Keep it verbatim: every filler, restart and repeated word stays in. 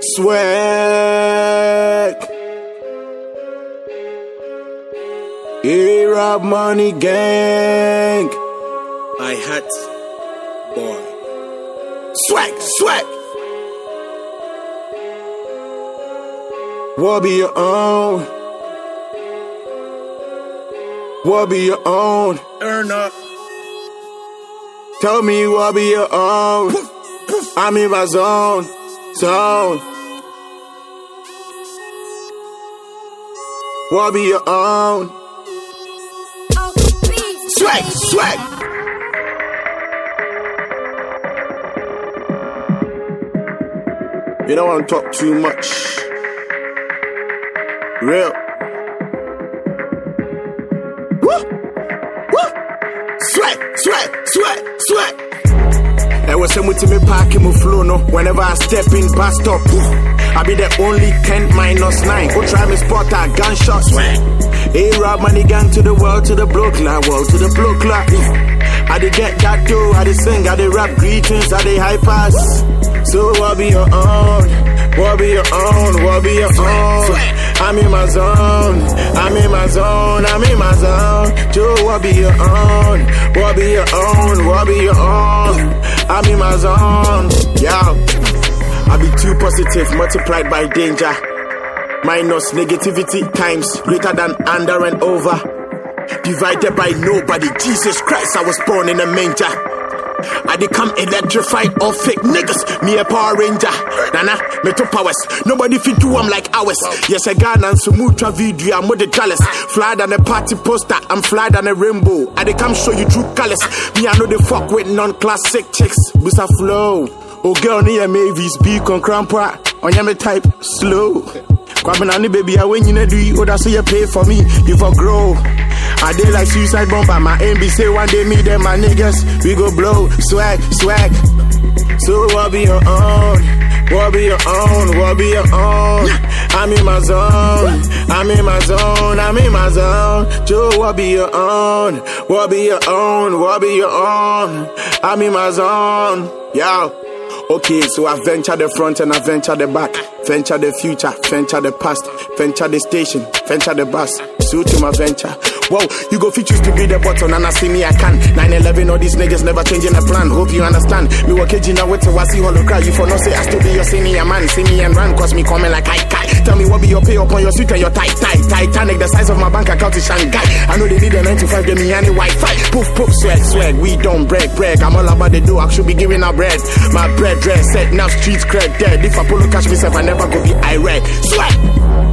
Swag. A-Rap Money Gang. I hat boy. Swag, swag. What be your own? What be your own? Earn up. Tell me what be your own. I'm in my zone, zone. What be your own? Swag, swag. You don't want to talk too much. Real. Woo, woo. Swag, swag, swag, swag. I was able to me park in my flow, no. Whenever I step in bus stop, I be the only ten minus nine. Go try me spot a gunshot. A-Rap Money Gang to the world, to the block clock, world to the block clock. I dey get that too, I dey sing, I dey rap greetings, I dey high pass. So what be your own? What be your own? What be your own? I'm in my zone, I'm in my zone, I'm in my zone. Joe, what be your own? What be your own? What be your own? I'm in my zone, yeah. I be too positive, multiplied by danger. Minus negativity times greater than under and over. Divided by nobody, Jesus Christ, I was born in a manger. I become electrified or fake niggas, me a Power Ranger. Nana, me two powers, nobody fit do I'm like ours. Yes, I got and so mutra video, I'm with the jealous. Fly than a party poster, I'm fly than a rainbow. I dey come show you true colors. Me I know they fuck with non-classic chicks. Busa flow, oh girl near Mavis, beak on crampa. On your me type, slow. Kwabena baby, I win you do you, oh that's so you pay for me, you for grow. I did like suicide bomber, my aim be say one day me them my niggas, we go blow, swag, swag. So what be your own? What be your own? What be your own? I'm in my zone, I'm in my zone, I'm in my zone. Joe, what be your own? What be your own? What be your own? I'm in my zone, yeah. Okay, so I venture the front and I venture the back. Venture the future, venture the past. Venture the station, venture the bus. Suit to my venture. Whoa, you go fit choose to be the button and I see me I can. nine eleven, all these niggas never changing the plan. Hope you understand. Me walk in now with to I see hollow cry. You for no say I still be your senior man. See me and run, cause me coming like I kai. Tell me what be your pay up on your suit and your tie tie. Titanic, the size of my bank account is Shanghai. I know they need a nine to five, give me any Wi-Fi. Poof, poof, swag, swag. We don't brag, brag. I'm all about the dough, I should be giving out bread. My bread, dress, set, now streets crack dead. If I pull a cash myself, I never go be irate. Swag!